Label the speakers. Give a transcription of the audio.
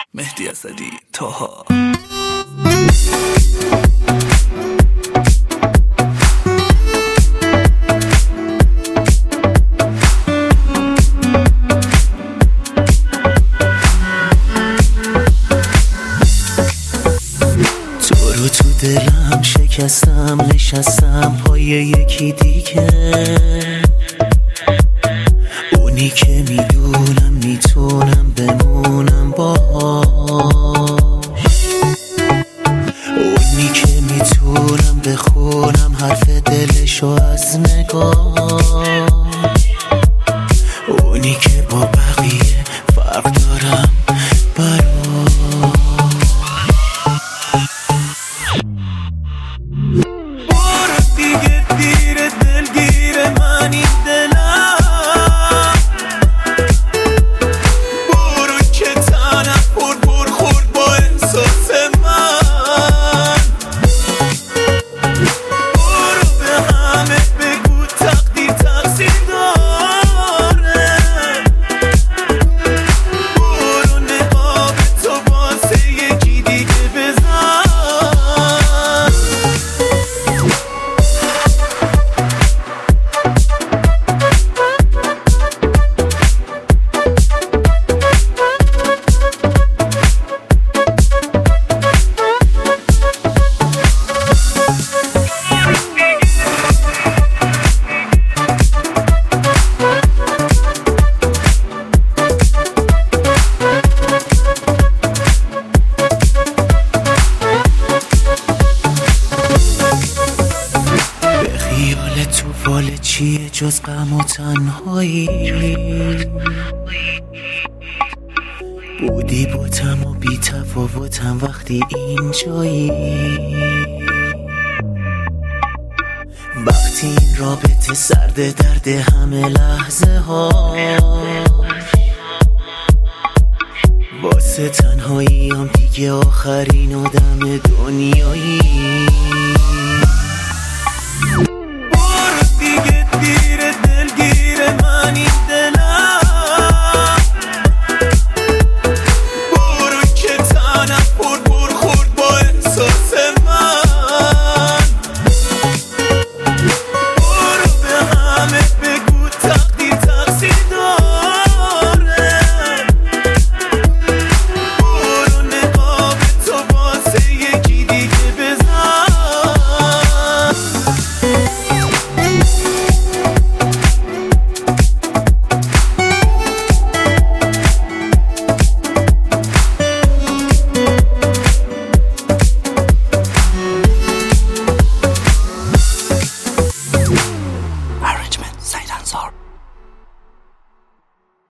Speaker 1: مهدی اسدی طاها.
Speaker 2: تو دلم شکستم، نشستم پای یکی دیگه، اونی که میدونم میتونم بمونم باهاش، اونی که میتونم بخونم حرف دلشو از نگاهش، اونی که با بقیه فرق دارم براش. تو فال چیه جز غم و تنهایی، بودی باتم و بی تفاوتم وقتی اینجایی، وقتی این رابطه سرد درد همه لحظه ها، واسه تنهایی هم دیگه آخرین آدم دنیایی.